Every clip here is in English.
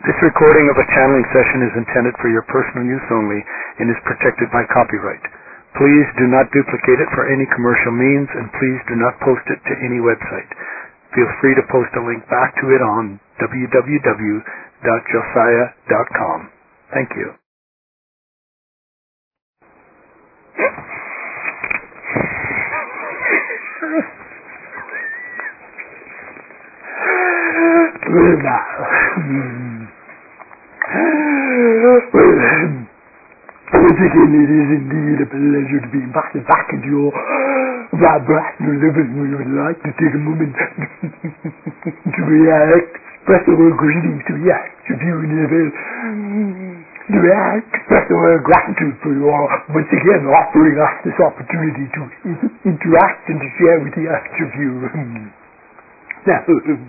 This recording of a channeling session is intended for your personal use only and is protected by copyright. Please do not duplicate it for any commercial means, and please do not post it to any website. Feel free to post a link back to it on www.josiah.com. Thank you. Well, now, once again, it is indeed a pleasure to be invited back into your vibrational level. We would like to take a moment to express our greetings to each of you in the level, to express our gratitude for your once again offering us this opportunity to interact and to share with each of you. Now,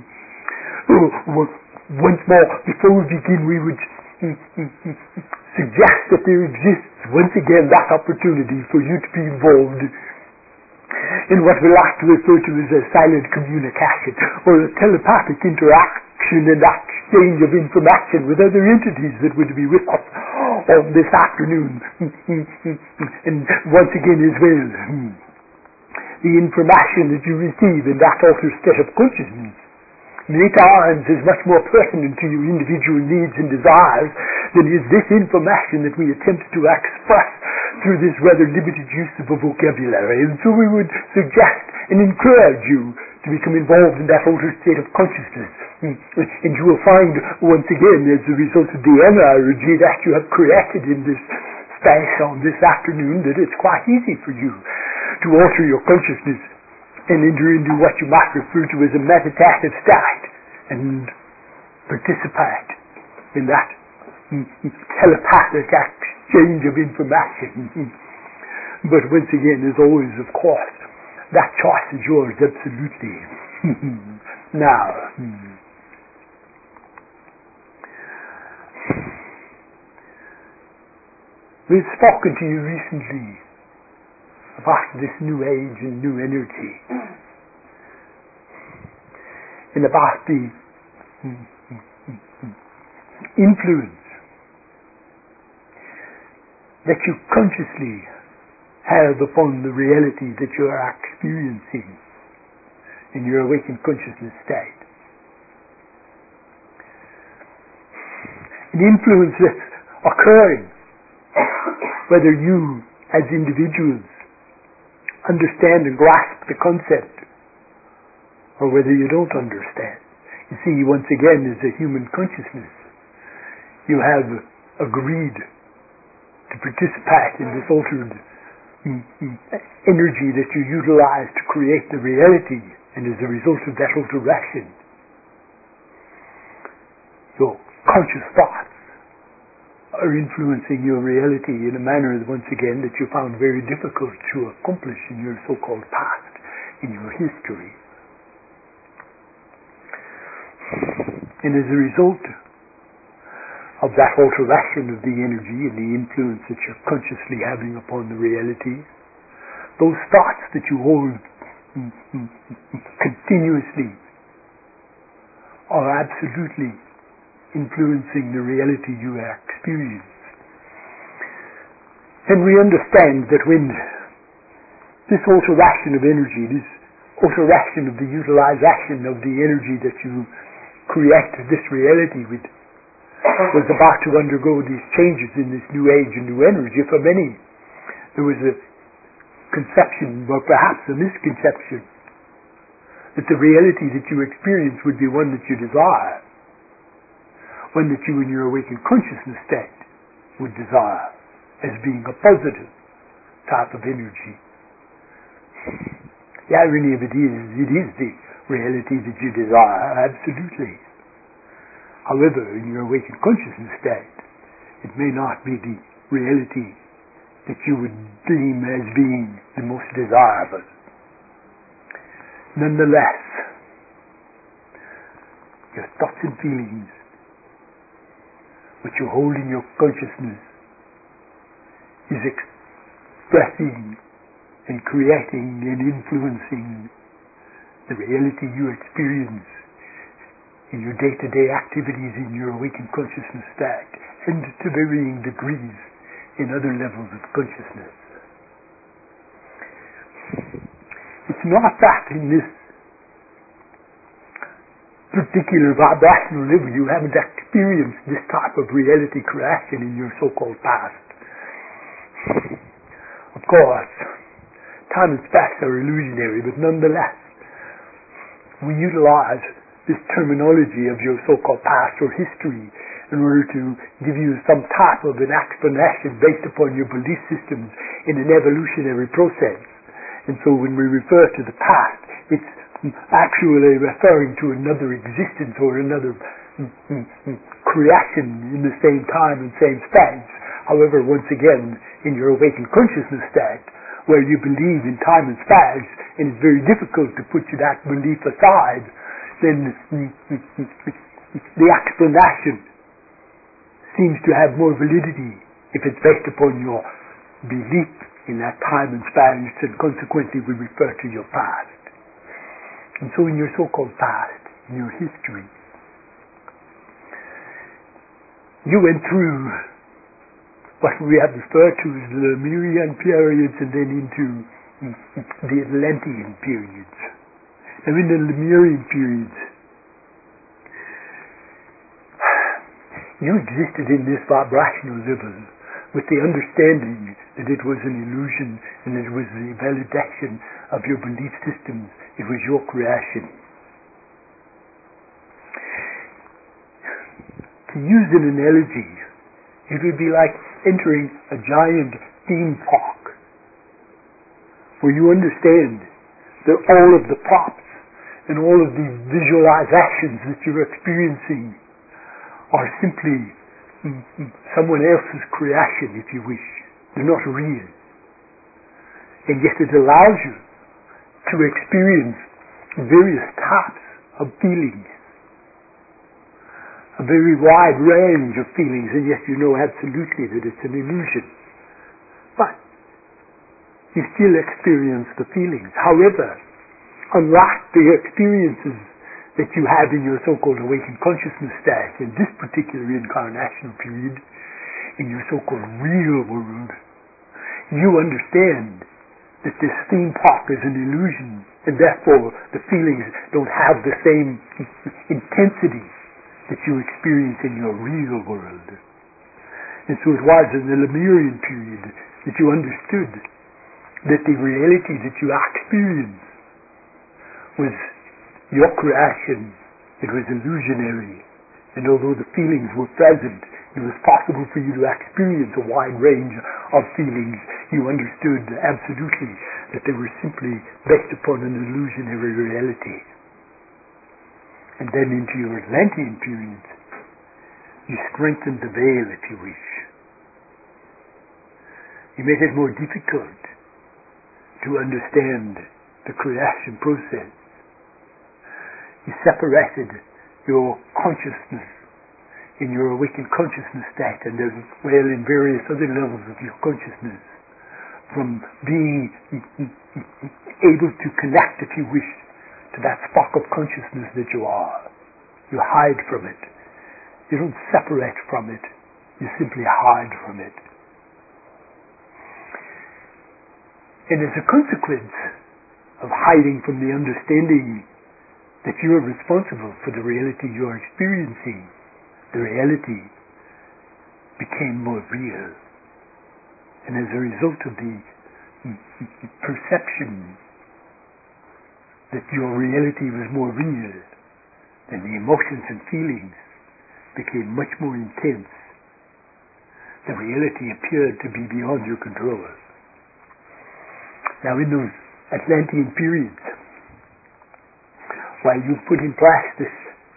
once more, before we begin, we would suggest that there exists once again that opportunity for you to be involved in what we like to refer to as a silent communication, or a telepathic interaction and exchange of information with other entities that would be with us on this afternoon. And once again as well, the information that you receive in that altered state of consciousness many times is much more pertinent to your individual needs and desires than is this information that we attempt to express through this rather limited use of a vocabulary. And so we would suggest and encourage you to become involved in that altered state of consciousness. And you will find, once again, as a result of the energy that you have created in this space on this afternoon, that it's quite easy for you to alter your consciousness and enter into what you might refer to as a meditative state and participate in that telepathic exchange of information. But once again, as always, of course, that choice is yours, absolutely. Now, we've spoken to you recently about this new age and new energy, and about the influence that you consciously have upon the reality that you are experiencing in your awakened consciousness state. An influence that's occurring whether you as individuals understand and grasp the concept, or whether you don't understand. You see, once again, as a human consciousness, you have agreed to participate in this altered energy that you utilize to create the reality, and as a result of that alteration, your conscious thoughts are influencing your reality in a manner, once again, that you found very difficult to accomplish in your so-called past, in your history. And as a result of that alteration of the energy and the influence that you're consciously having upon the reality, those thoughts that you hold continuously are absolutely influencing the reality you experience. And we understand that when this alteration of energy, this alteration of the utilization of the energy that you create this reality with, was about to undergo these changes in this new age and new energy, for many there was a conception, or perhaps a misconception, that the reality that you experience would be one that you desire, one that you in your awakened consciousness state would desire as being a positive type of energy. The irony of it is the reality that you desire, absolutely. However, in your awakened consciousness state, it may not be the reality that you would deem as being the most desirable. Nonetheless, your thoughts and feelings, what you hold in your consciousness, is expressing and creating and influencing the reality you experience in your day-to-day activities in your awakened consciousness state, and to varying degrees in other levels of consciousness. It's not that in this particular vibrational level you haven't experienced this type of reality creation in your so-called past. Of course, time and space are illusionary, but nonetheless, we utilize this terminology of your so-called past or history in order to give you some type of an explanation based upon your belief systems in an evolutionary process. And so when we refer to the past, it's actually referring to another existence or another creation in the same time and same space. However, once again, in your awakened consciousness state, where you believe in time and space, and it's very difficult to put that belief aside, then the explanation seems to have more validity if it's based upon your belief in that time and space, and consequently we refer to your past. And so in your so-called past, in your history, you went through what we have referred to as the Lemurian periods and then into the Atlantean periods. Now in the Lemurian periods, you existed in this vibrational level with the understanding that it was an illusion and that it was the validation of your belief systems. It was your creation. To use an analogy, it would be like entering a giant theme park where you understand that all of the props and all of the visualizations that you're experiencing are simply someone else's creation, if you wish. They're not real. And yet it allows you to experience various types of feelings, a very wide range of feelings, and yet you know absolutely that it's an illusion. But you still experience the feelings. However, unlike the experiences that you have in your so-called awakened consciousness state in this particular incarnational period, in your so-called real world, you understand that this theme park is an illusion, and therefore the feelings don't have the same intensity that you experience in your real world. And so it was in the Lemurian period that you understood that the reality that you experienced was your creation. It was illusionary. And although the feelings were present, it was possible for you to experience a wide range of feelings. You understood absolutely that they were simply based upon an illusionary reality. And then into your Atlantean period, you strengthened the veil, if you wish. You made it more difficult to understand the creation process. You separated your consciousness in your awakened consciousness state and as well in various other levels of your consciousness from being able to connect, if you wish, to that spark of consciousness that you are. You hide from it. You don't separate from it. You simply hide from it. And as a consequence of hiding from the understanding that you are responsible for the reality you are experiencing, the reality became more real. And as a result of the perception that your reality was more real, then the emotions and feelings became much more intense. The reality appeared to be beyond your control. Now in those Atlantean periods, while you put in place this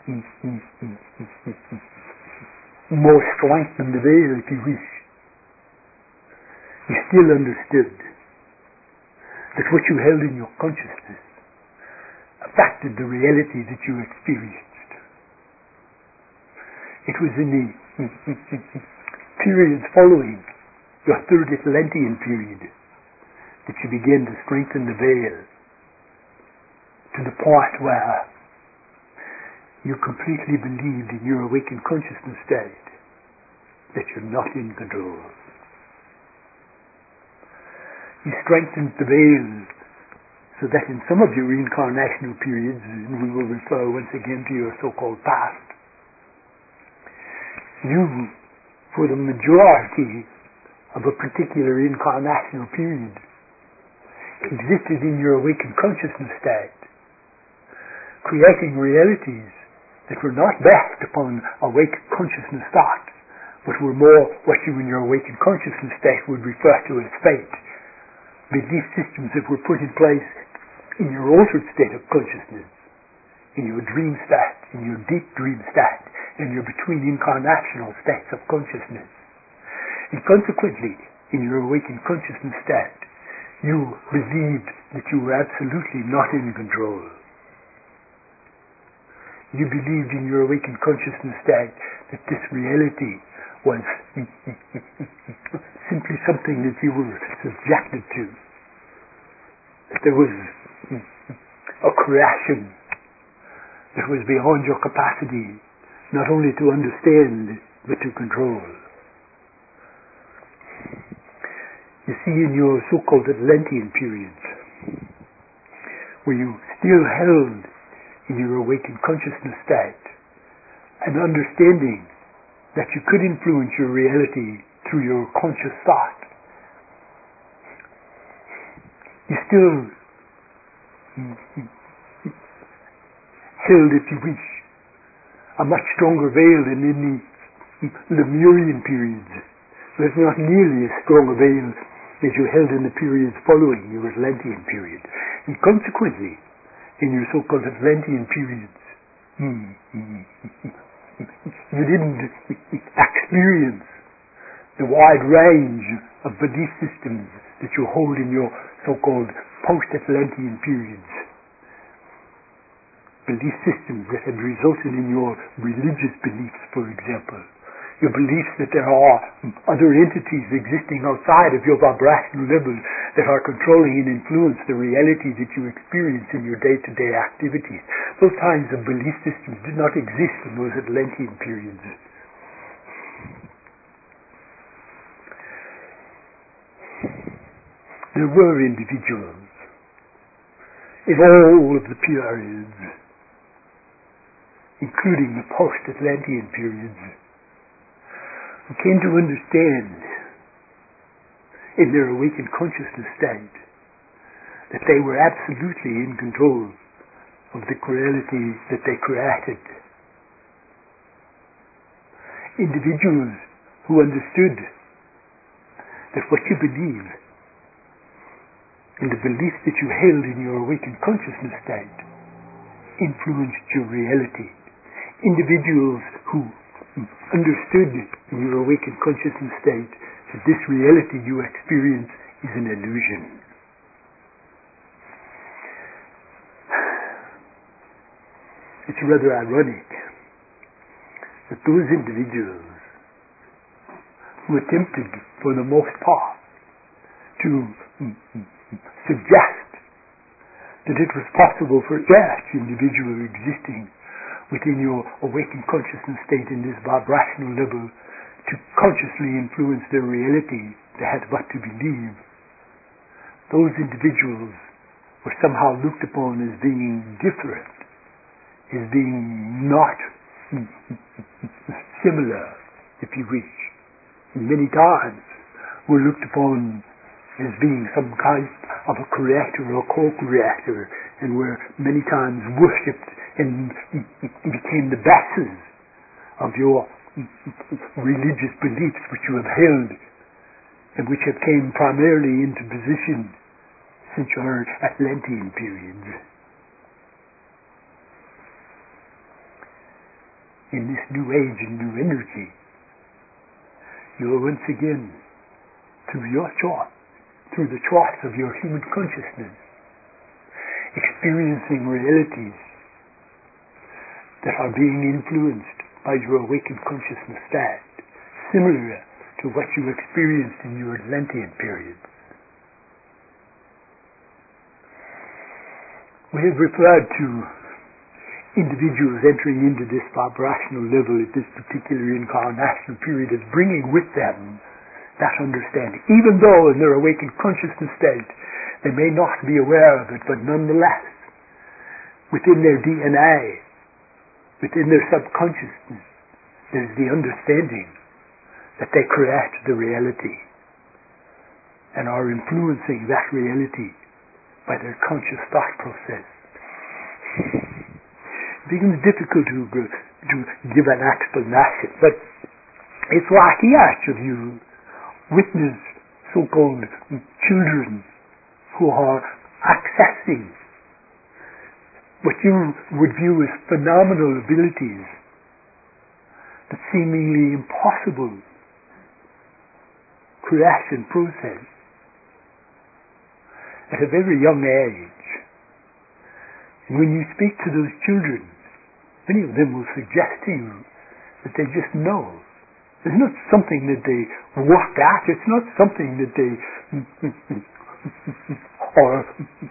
more strength in the veil, if you wish, you still understood that what you held in your consciousness affected the reality that you experienced. It was in the periods following your third Atlantean period that you began to strengthen the veil to the point where you completely believed in your awakened consciousness state that you're not in control. You strengthened the veil so that in some of your incarnational periods, and we will refer once again to your so-called past, you, for the majority of a particular incarnational period, existed in your awakened consciousness state, creating realities that were not based upon awake consciousness thoughts, but were more what you in your awakened consciousness state would refer to as fate, belief systems that were put in place in your altered state of consciousness, in your dream state, in your deep dream state, and your between incarnational states of consciousness. And consequently, in your awakened consciousness state, you believed that you were absolutely not in control. You believed in your awakened consciousness state that this reality was simply something that you were subjected to. That there was a creation that was beyond your capacity not only to understand but to control. You see, in your so-called Atlantean periods, where you still held in your awakened consciousness state an understanding that you could influence your reality through your conscious thought, you still held, if you wish, a much stronger veil than in the Lemurian periods. There's not nearly as strong a veil as you held in the periods following your Atlantean period. And consequently, in your so-called Atlantean periods, you didn't experience the wide range of belief systems that you hold in your so-called post-Atlantean periods. Belief systems that had resulted in your religious beliefs, for example. Your beliefs that there are other entities existing outside of your vibrational level that are controlling and influence the reality that you experience in your day-to-day activities. Those kinds of belief systems did not exist in those Atlantean periods. There were individuals in all of the periods, including the post-Atlantean periods, who came to understand in their awakened consciousness state that they were absolutely in control of the reality that they created. Individuals who understood that what you believe and the beliefs that you held in your awakened consciousness state influenced your reality. Individuals who understood in your awakened consciousness state that this reality you experience is an illusion. It's rather ironic that those individuals who attempted, for the most part, to suggest that it was possible for each individual existing within your awakened consciousness state in this vibrational level to consciously influence their reality they had but to believe. Those individuals were somehow looked upon as being different, as being not similar, if you wish. Many times were looked upon as being some kind of a creator or co-creator, and were many times worshipped and became the bases of your religious beliefs which you have held and which have came primarily into position since your Atlantean periods. In this new age and new energy, you are once again, through your choice, through the choice of your human consciousness, experiencing realities that are being influenced by your awakened consciousness state, similar to what you experienced in your Atlantean periods. We have referred to individuals entering into this vibrational level at this particular incarnational period is bringing with them that understanding. Even though in their awakened consciousness state they may not be aware of it, but nonetheless, within their DNA, within their subconsciousness, there's the understanding that they create the reality and are influencing that reality by their conscious thought process. It becomes difficult to give an explanation, but it's like each of you witness so-called children who are accessing what you would view as phenomenal abilities, the seemingly impossible creation process at a very young age. And when you speak to those children, many of them will suggest to you that they just know. It's not something that they work at. It's not something that they are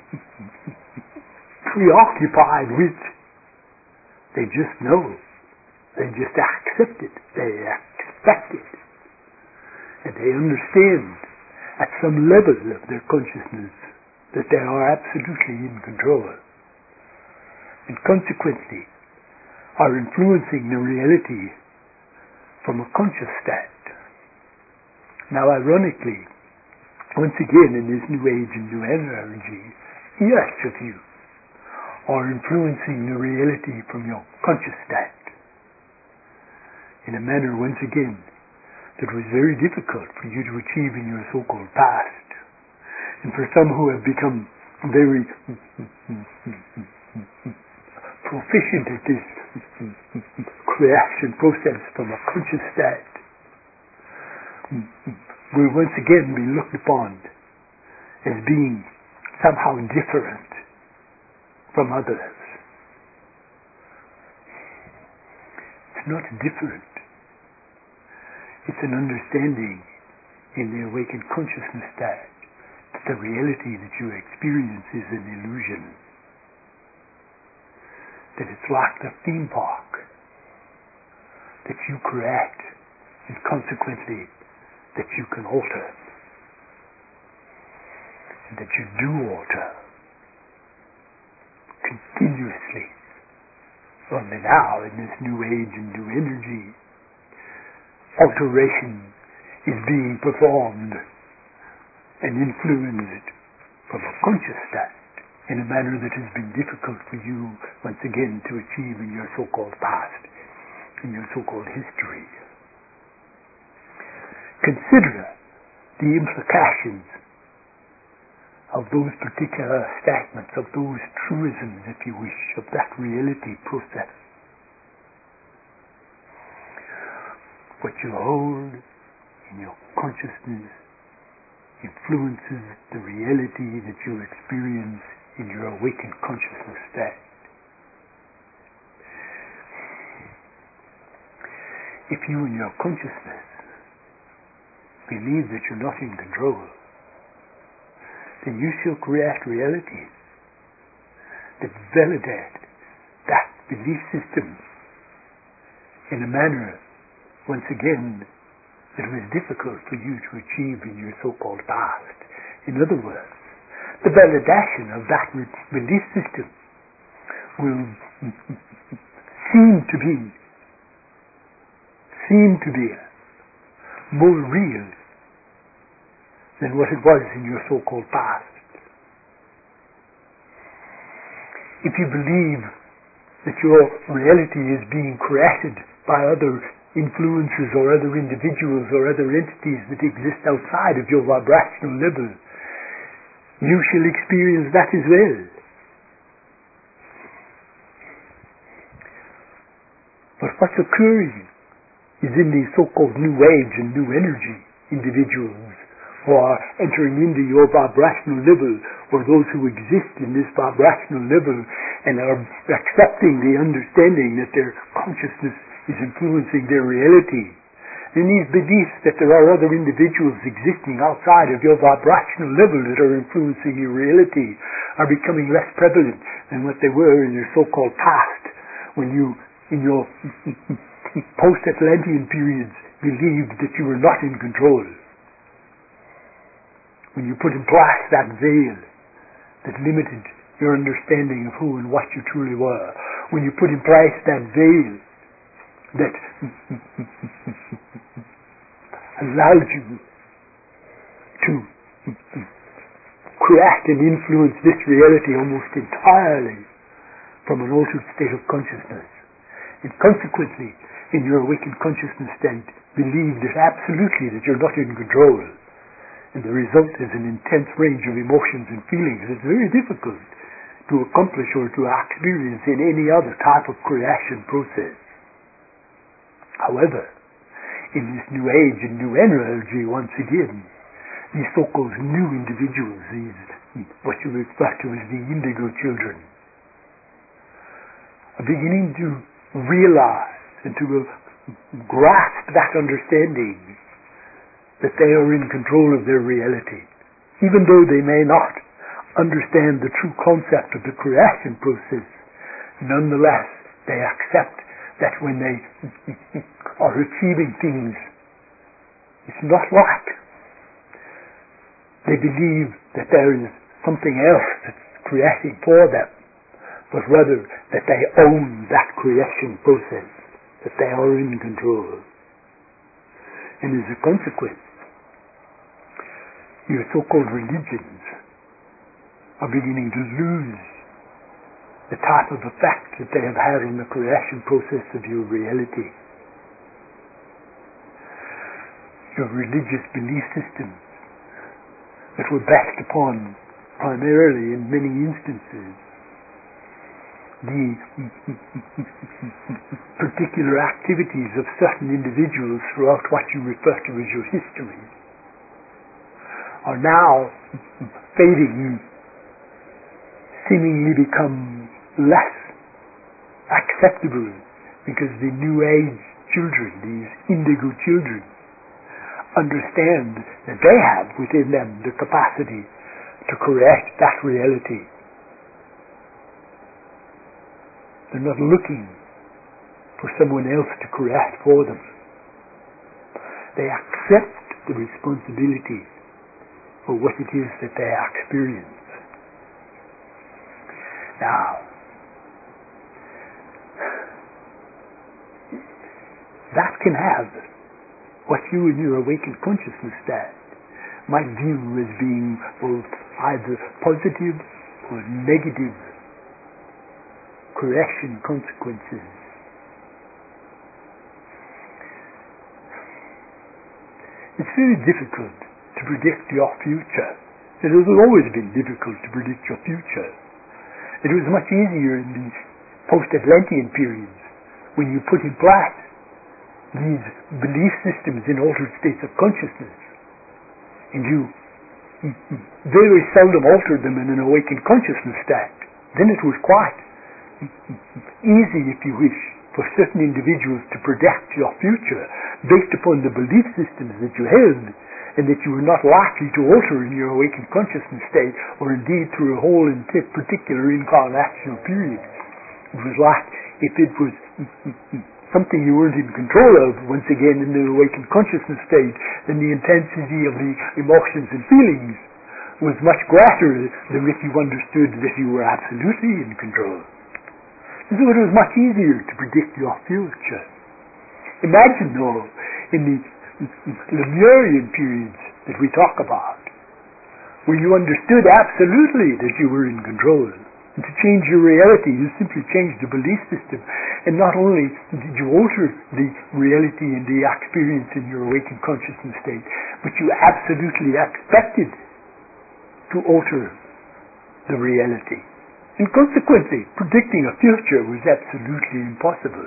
preoccupied with. They just know. They just accept it. They expect it. And they understand at some level of their consciousness that they are absolutely in control. And consequently are influencing the reality from a conscious state. Now ironically, once again in this new age and new energy, each of you are influencing the reality from your conscious state in a manner, once again, that was very difficult for you to achieve in your so-called past. And for some who have become very proficient at this creation process from a conscious state, will once again be looked upon as being somehow different from others. It's not different. It's an understanding in the awakened consciousness state that the reality that you experience is an illusion. That it's like the theme park that you create, and consequently that you can alter, and that you do alter continuously. Only now, in this new age and new energy, alteration is being performed and influenced from a conscious state in a manner that has been difficult for you, once again, to achieve in your so-called past, in your so-called history. Consider the implications of those particular statements, of those truisms, if you wish, of that reality process. What you hold in your consciousness influences the reality that you experience in your awakened consciousness state. If you in your consciousness believe that you're not in control, then you shall create realities that validate that belief system in a manner, once again, that was difficult for you to achieve in your so-called past. In other words, the validation of that belief system will seem to be more real than what it was in your so-called past. If you believe that your reality is being created by other influences or other individuals or other entities that exist outside of your vibrational level, you shall experience that as well. But what's occurring is in these so-called new age and new energy individuals who are entering into your vibrational level, or those who exist in this vibrational level and are accepting the understanding that their consciousness is influencing their reality. And these beliefs that there are other individuals existing outside of your vibrational level that are influencing your reality are becoming less prevalent than what they were in your so-called past. when you, in your post-Atlantean periods, believed that you were not in control. When you put in place that veil that limited your understanding of who and what you truly were. When you put in place that veil that allowed you to create and influence this reality almost entirely from an altered state of consciousness. And consequently, in your awakened consciousness state, believe that absolutely that you're not in control. And the result is an intense range of emotions and feelings. It's very difficult to accomplish or to experience in any other type of creation process. However, in this new age and new energy, once again, these so-called new individuals, these what you refer to as the indigo children, are beginning to realize and to grasp that understanding that they are in control of their reality, even though they may not understand the true concept of the creation process. Nonetheless, they accept that when they are achieving things, it's not luck. They believe that there is something else that's creating for them, but rather that they own that creation process, that they are in control. And as a consequence, your so-called religions are beginning to lose the type of effect that they have had on the creation process of your reality. Your religious belief systems that were based upon, primarily in many instances, the particular activities of certain individuals throughout what you refer to as your history, are now fading, seemingly become less acceptable because the new age children, these indigo children, understand that they have within them the capacity to create that reality. They're not looking for someone else to create for them. They accept the responsibility for what it is that they experience. Now, that can have what you in your awakened consciousness state might view as being both either positive or negative creation consequences. It's very difficult to predict your future. It has always been difficult to predict your future. It was much easier in the post-Atlantean periods when you put in place these belief systems in altered states of consciousness, and you very seldom altered them in an awakened consciousness state. Then it was quite easy, if you wish, for certain individuals to predict your future based upon the belief systems that you held and that you were not likely to alter in your awakened consciousness state, or indeed through a whole and particular incarnational period. It was like if it was something you weren't in control of, once again in the awakened consciousness state, then the intensity of the emotions and feelings was much greater than if you understood that you were absolutely in control. And so it was much easier to predict your future. Imagine, though, in the Lemurian periods that we talk about, where you understood absolutely that you were in control. And to change your reality, you simply changed the belief system. And not only did you alter the reality and the experience in your awakened consciousness state, but you absolutely expected to alter the reality. And consequently, predicting a future was absolutely impossible.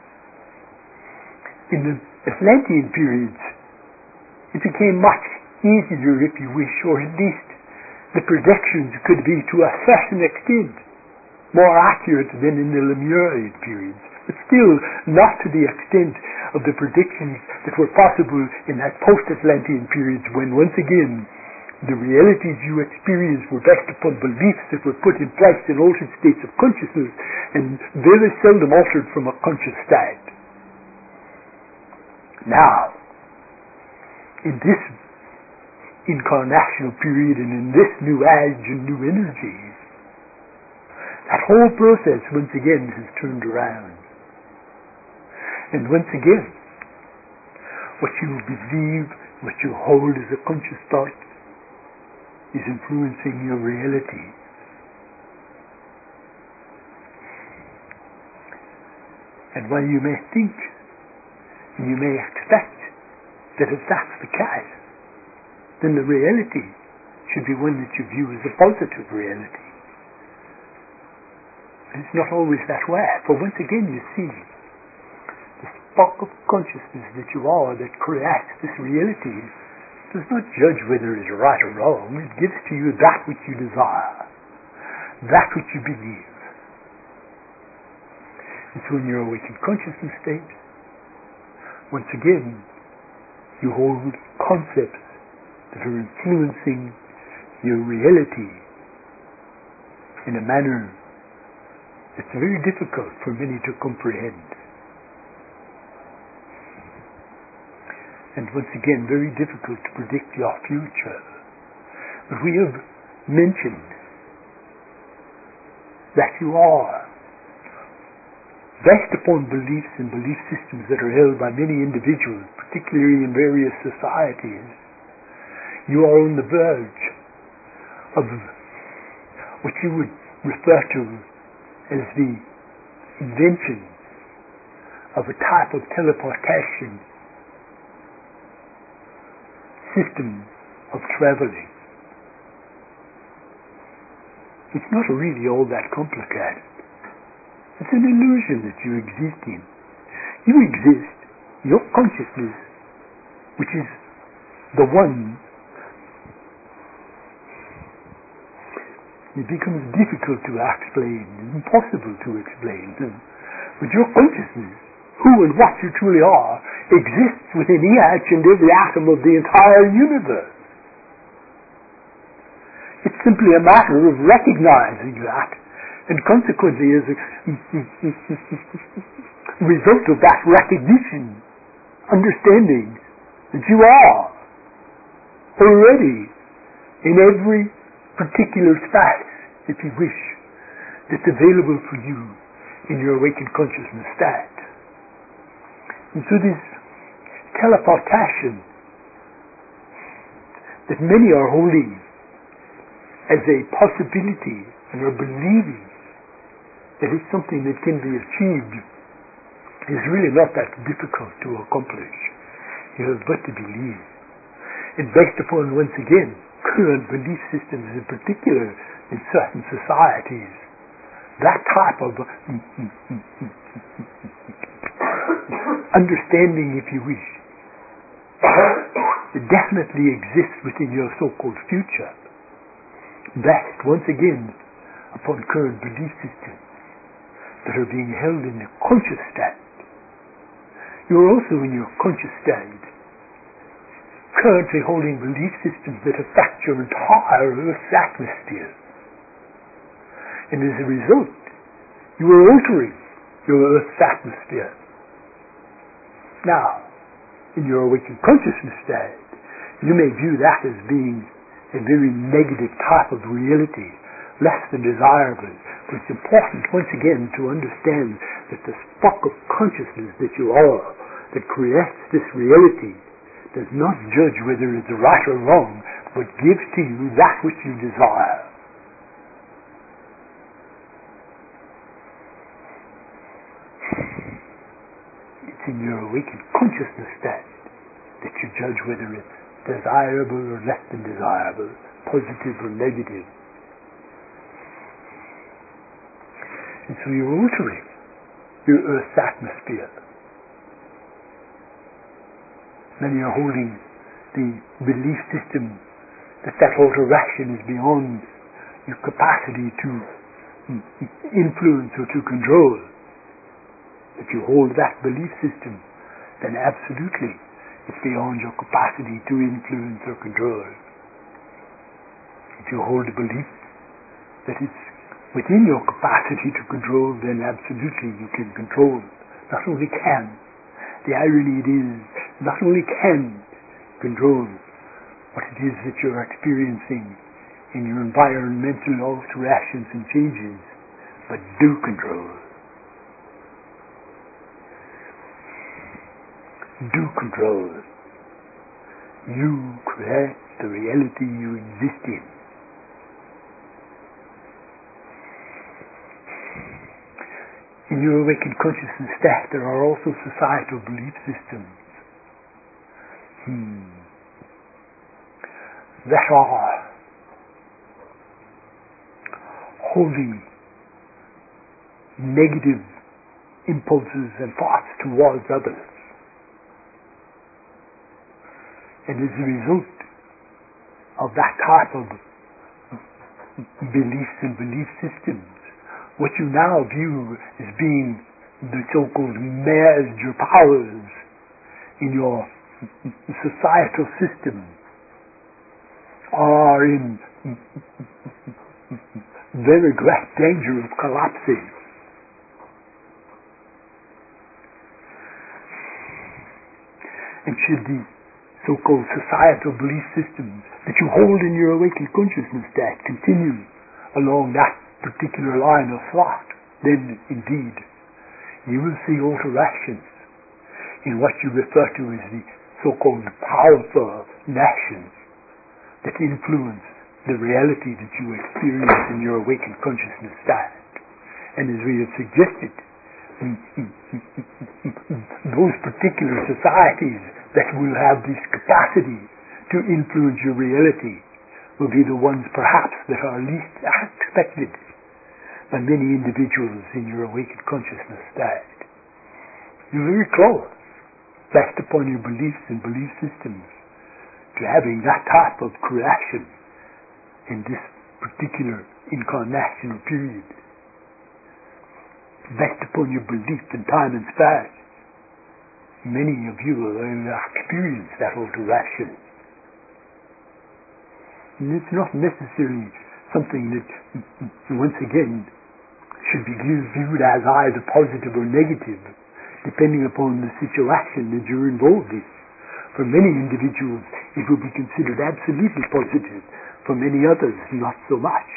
In the Atlantean periods, it became much easier, if you wish, or at least the predictions could be to a certain extent more accurate than in the Lemurian periods, but still not to the extent of the predictions that were possible in that post-Atlantean periods, when once again The realities you experience were based upon beliefs that were put in place in altered states of consciousness and very seldom altered from a conscious state. Now, in this incarnational period and in this new age and new energies, that whole process once again has turned around. And once again, what you believe, what you hold as a conscious thought, is influencing your reality. And while you may think, and you may expect that if that's the case, then the reality should be one that you view as a positive reality. And it's not always that way. For once again you see, the spark of consciousness that you are that creates this reality does not judge whether it is right or wrong. It gives to you that which you desire, that which you believe. And so in your awakened consciousness state, once again, you hold concepts that are influencing your reality in a manner that's very difficult for many to comprehend. And once again, very difficult to predict your future. But we have mentioned that you are, based upon beliefs and belief systems that are held by many individuals, particularly in various societies, you are on the verge of what you would refer to as the invention of a type of teleportation system of traveling. It's not really all that complicated. It's an illusion that you exist in. You exist, your consciousness, which is the one. It becomes difficult to explain, impossible to explain. But your consciousness, who and what you truly are, exists within each and every atom of the entire universe. It's simply a matter of recognizing that, and consequently as a result of that recognition, understanding that you are already in every particular space, if you wish, that's available for you in your awakened consciousness state. And so this teleportation that many are holding as a possibility and are believing that it's something that can be achieved is really not that difficult to accomplish. You have but to believe. And based upon, once again, current belief systems, in particular in certain societies, that type of understanding, if you wish, it definitely exists within your so-called future, based once again upon current belief systems that are being held in the conscious state. You're also in your conscious state currently holding belief systems that affect your entire Earth's atmosphere. And as a result, you are altering your Earth's atmosphere. Now, in your awakened consciousness state, you may view that as being a very negative type of reality, less than desirable. But it's important, once again, to understand that the spark of consciousness that you are, that creates this reality, does not judge whether it's right or wrong, but gives to you that which you desire. It's in your awakened consciousness state that you judge whether it's desirable or less than desirable, positive or negative. And so you're altering your Earth's atmosphere. Many are holding the belief system that alteration is beyond your capacity to influence or to control. If you hold that belief system, then absolutely it's beyond your capacity to influence or control. you hold a belief that it's within your capacity to control, then absolutely you can control. Not only can, the irony it is, not only can control what it is that you're experiencing in your environmental alterations and changes, but do control. Do control. You create the reality you exist in. In your awakened consciousness state, there are also societal belief systems that are holding negative impulses and thoughts towards others. And as a result of that type of beliefs and belief systems, what you now view as being the so-called major powers in your societal system are in very great danger of collapsing. And should the so-called societal belief systems that you hold in your awakened consciousness state continue along that particular line of thought, then indeed you will see alterations in what you refer to as the so-called powerful nations that influence the reality that you experience in your awakened consciousness state. And as we have suggested, those particular societies that will have this capacity to influence your reality will be the ones perhaps that are least expected by many individuals in your awakened consciousness state. You're very close, based upon your beliefs and belief systems, to having that type of creation in this particular incarnational period. Based upon your belief in time and space, many of you will experience that alteration. And it's not necessarily something that, once again, should be viewed as either positive or negative, depending upon the situation that you're involved in. For many individuals, it will be considered absolutely positive. For many others, not so much.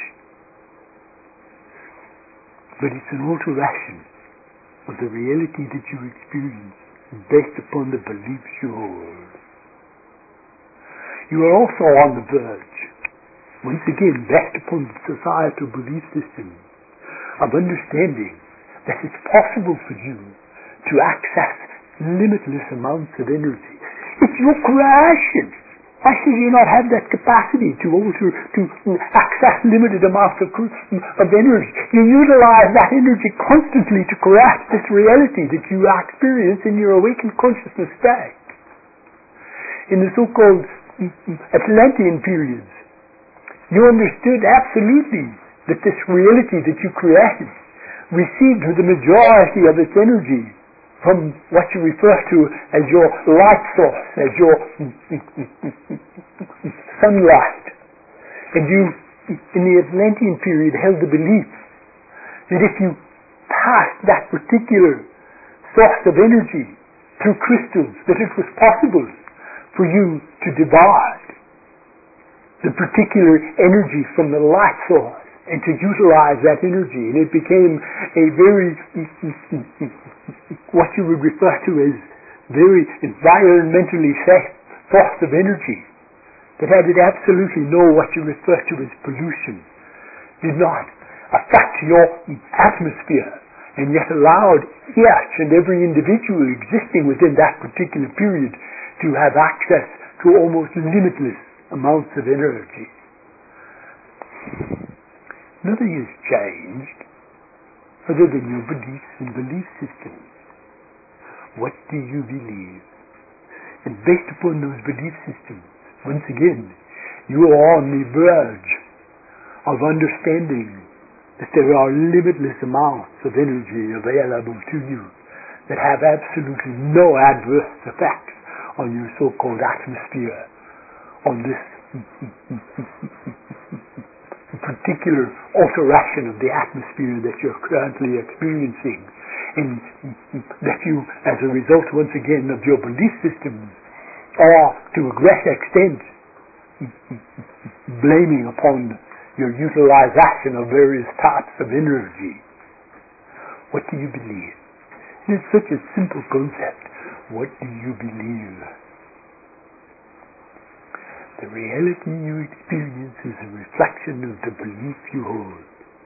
But it's an alteration of the reality that you experience based upon the beliefs you hold. You are also on the verge, once again, based upon the societal belief system, of understanding that it's possible for you to access limitless amounts of energy. It's your creation. Why should you not have that capacity to access limited amounts of energy? You utilize that energy constantly to create this reality that you experience in your awakened consciousness state. In the so-called Atlantean periods, you understood absolutely that this reality that you created received the majority of its energy from what you refer to as your light source, as your sunlight. And you, in the Atlantean period, held the belief that if you passed that particular source of energy through crystals, that it was possible for you to divide the particular energy from the light source and to utilize that energy. And it became a very, what you would refer to as very environmentally safe source of energy that had absolutely no what you refer to as pollution, did not affect your atmosphere, and yet allowed each and every individual existing within that particular period to have access to almost limitless amounts of energy. Nothing has changed other than your beliefs and belief systems. What do you believe? And based upon those belief systems, once again, you are on the verge of understanding that there are limitless amounts of energy available to you that have absolutely no adverse effects on your so-called atmosphere, on this particular alteration of the atmosphere that you're currently experiencing, and that you, as a result, once again, of your belief systems, are to a great extent blaming upon your utilization of various types of energy. What do you believe? It's such a simple concept. What do you believe? The reality you experience is a reflection of the belief you hold.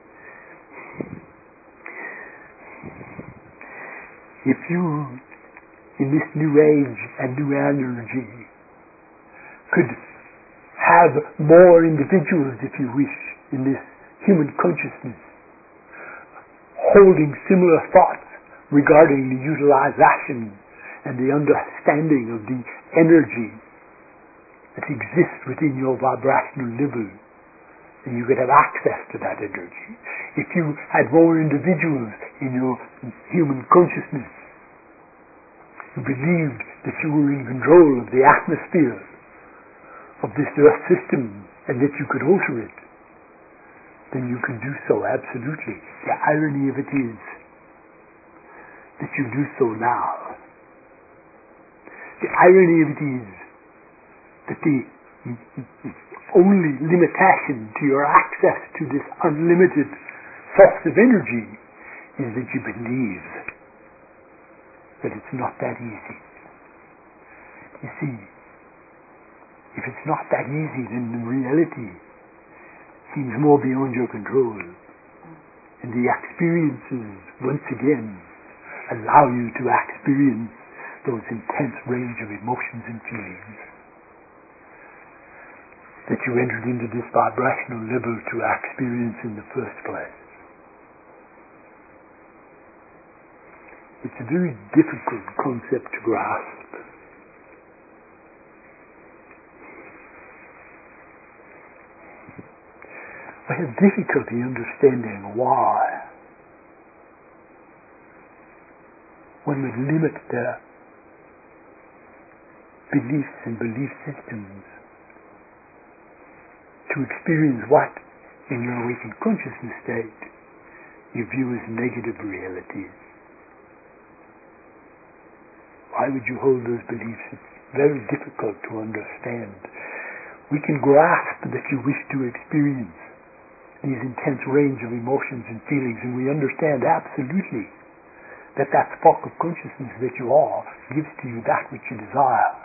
If you, in this new age and new energy, could have more individuals, if you wish, in this human consciousness, holding similar thoughts regarding the utilization and the understanding of the energy that exists within your vibrational level, and you could have access to that energy. If you had more individuals in your human consciousness who believed that you were in control of the atmosphere of this earth system and that you could alter it, then you can do so, absolutely. The irony of it is that you do so now. The irony of it is that the only limitation to your access to this unlimited source of energy is that you believe that it's not that easy. You see, if it's not that easy, then the reality seems more beyond your control. And the experiences, once again, allow you to experience those intense range of emotions and feelings that you entered into this vibrational level to experience in the first place. It's a very difficult concept to grasp. I have difficulty understanding why one would limit their beliefs and belief systems to experience what, in your awakened consciousness state, you view as negative realities. Why would you hold those beliefs? It's very difficult to understand. We can grasp that you wish to experience these intense range of emotions and feelings, and we understand absolutely that that spark of consciousness that you are gives to you that which you desire.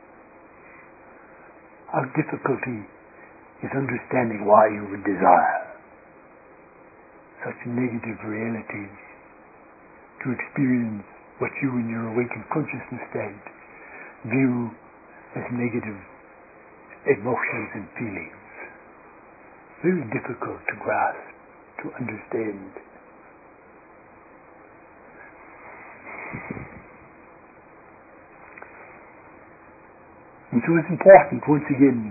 Our difficulty is understanding why you would desire such negative realities, to experience what you in your awakened consciousness state view as negative emotions and feelings. Very difficult to grasp, to understand. And so it's important, once again,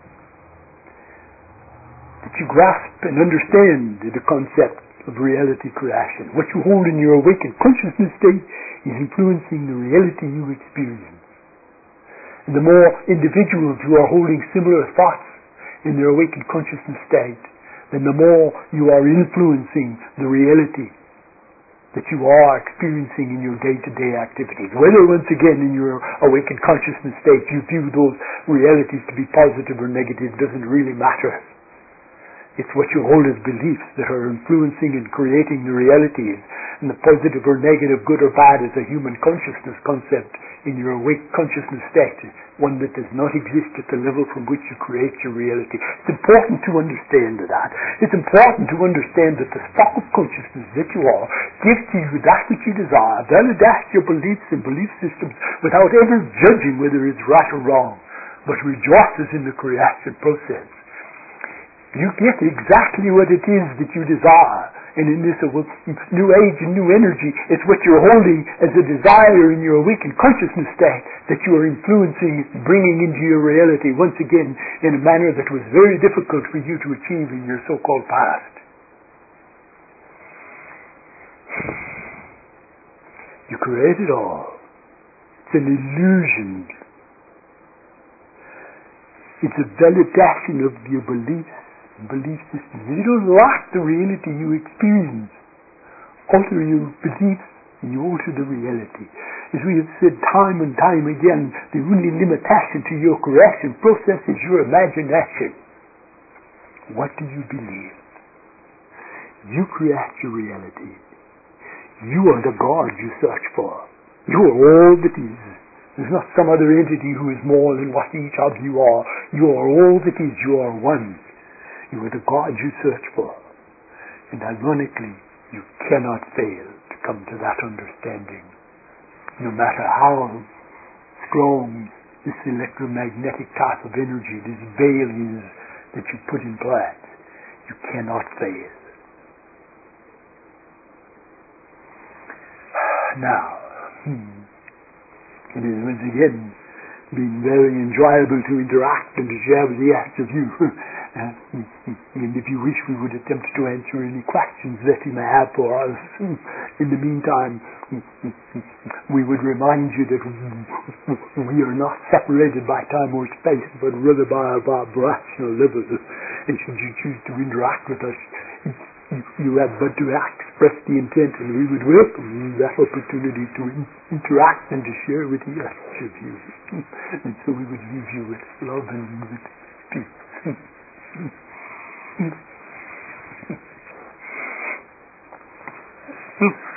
that you grasp and understand the concept of reality creation. What you hold in your awakened consciousness state is influencing the reality you experience. And the more individuals who are holding similar thoughts in their awakened consciousness state, then the more you are influencing the reality that you are experiencing in your day-to-day activities. Whether, once again, in your awakened consciousness state you view those realities to be positive or negative doesn't really matter. It's what you hold as beliefs that are influencing and creating the realities. And the positive or negative, good or bad, is a human consciousness concept in your awake consciousness state, one that does not exist at the level from which you create your reality. It's important to understand that. It's important to understand that the spark of consciousness that you are gives to you that which you desire, validates your beliefs and belief systems without ever judging whether it's right or wrong, but rejoices in the creation process. You get exactly what it is that you desire. And in this new age and new energy, it's what you're holding as a desire in your awakened consciousness state that you are influencing, bringing into your reality, once again, in a manner that was very difficult for you to achieve in your so-called past. You create it all. It's an illusion. It's a validation of your beliefs and belief systems. If you don't like the reality you experience, alter your beliefs and you alter the reality. As we have said time and time again, the only limitation to your creation process is your imagination. What do you believe? You create your reality. You are the God you search for. You are all that is. There's not some other entity who is more than what each of you are. You are all that is. You are one. You are the God you search for. And ironically, you cannot fail to come to that understanding. No matter how strong this electromagnetic type of energy, this veil is that you put in place, you cannot fail. Now, it has once again been very enjoyable to interact and to share with the rest of you. And if you wish, we would attempt to answer any questions that you may have for us. In the meantime, we would remind you that we are not separated by time or space, but rather by our vibrational levels. And should you choose to interact with us, you have but to express the intent, and we would welcome that opportunity to interact and to share with the rest of you. And so we would leave you with love and with peace.